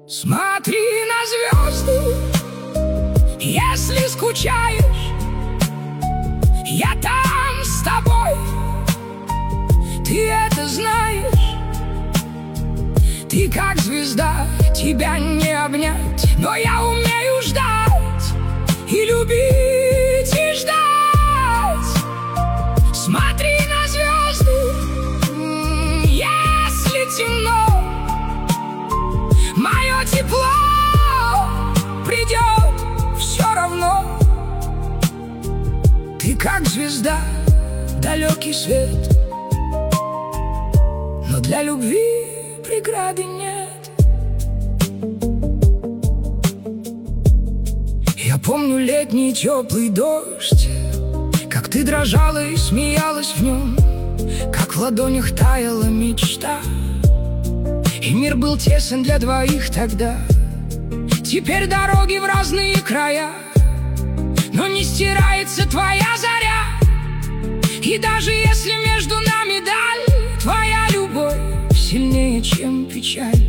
Смотри на звезды, если скучаешь, я там с тобой. Ты это знаешь, ты как звезда, тебя не обнять, но я умею ждать и любить, и ждать. Смотри на звезды, если темно, мое тепло придет все равно. Ты как звезда, далекий свет, но для любви преграды нет. Я помню летний теплый дождь, как ты дрожала и смеялась в нем, как в ладонях таяла мечта. И мир был тесен для двоих тогда. Теперь дороги в разные края, но не стирается твоя заря. И даже если между нами даль, твоя любовь сильнее, чем печаль.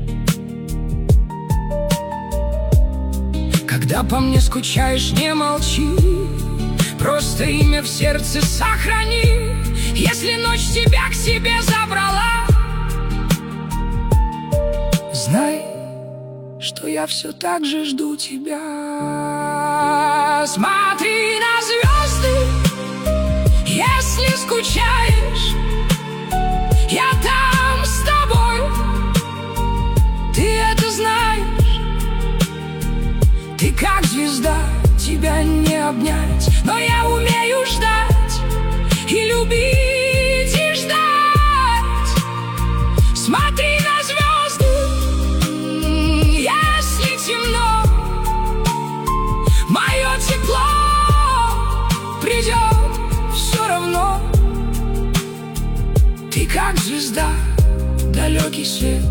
Когда по мне скучаешь, не молчи, просто имя в сердце сохрани. Если ночь тебя к себе забрала, знай, что я все так же жду тебя. Смотри на звезды, если скучаешь, я там с тобой. Ты это знаешь, ты как звезда, тебя не обнять, но я умею ждать и любить, и ждать. Смотри на звезды, если темно, мое тепло придет все равно. Ты как звезда, далекий свет,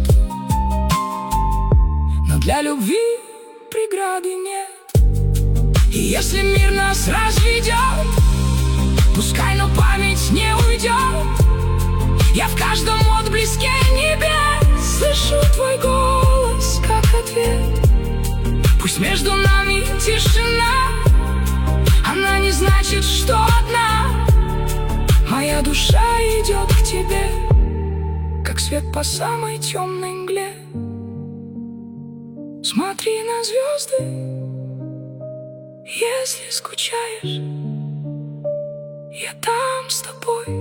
но для любви преграды нет. И если мир нас разведет, пускай, но память не уйдет. Я в каждом отблеске небес слышу твой голос, как ответ. Пусть между нами тишина, она не значит, что одна. Моя душа идет к тебе, как свет по самой темной мгле. Смотри на звезды, если скучаешь, я там с тобой.